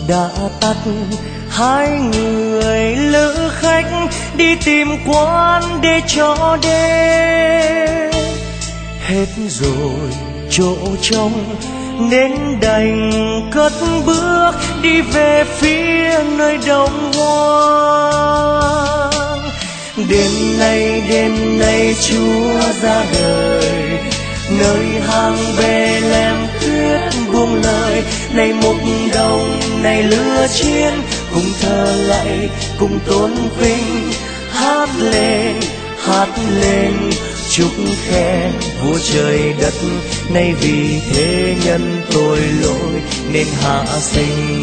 đã tắt, hai người lữ khách đi tìm quán để cho đêm. Hết rồi chỗ trống nên đành cất bước đi về phía nơi đồng hoang. Đêm nay Chúa ra đời, nơi hang Bê-lem tuyết buông lời. Này mục đồng, này lửa chiến, cùng thờ lạy, cùng tôn vinh. Hát lên, chúc khen vua trời đất. Nay vì thế nhân tội lỗi nên hạ sinh.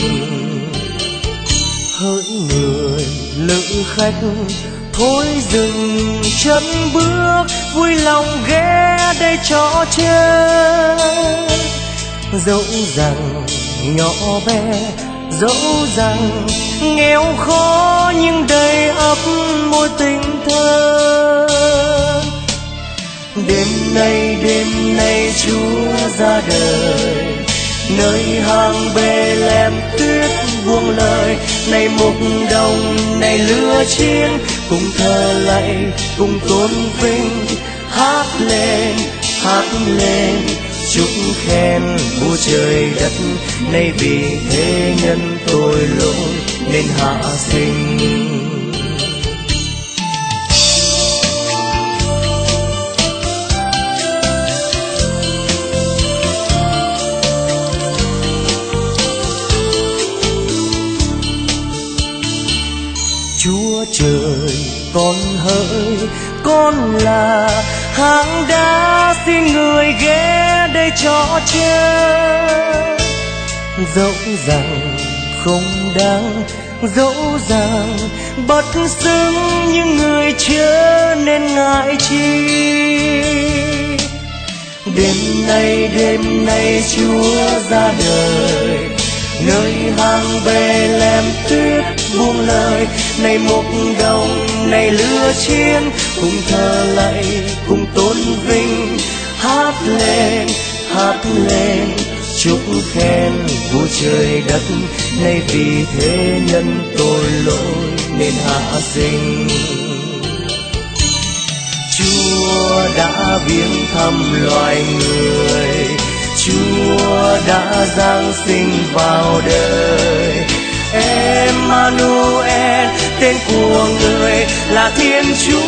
Hỡi người lữ khách, thôi dừng chân bước, vui lòng ghé đây trò chơi. Dẫu rằng nhỏ bé, dẫu rằng nghèo khó, nhưng đầy ắp môi tình thơ. Đêm nay Chúa ra đời, nơi hang Bê-lem tuyết buông lời. Này mục đồng, này lửa chiến, cùng thờ lạy, cùng tôn vinh. Hát lên, chúc khen vua trời đất. Nay vì thế nhân tội lỗi nên hạ sinh. Chúa trời con hỡi, con là hang đá, xin người ghé đây trò chơi. Dẫu rằng không đáng, dẫu rằng bất xứng, nhưng người chớ nên ngại chi. Đêm nay Chúa ra đời, nơi hang Bê-lem tuyết buông lời. Này mục đồng, này lửa chiến, cùng thờ lạy, cùng tôn vinh. Hát lên, chúc khen vua trời đất. Nay vì thế nhân tội lỗi nên hạ sinh. Chúa đã viếng thăm loài người, Chúa đã giáng sinh vào đời. Emmanuel, tên của người là Thiên Chúa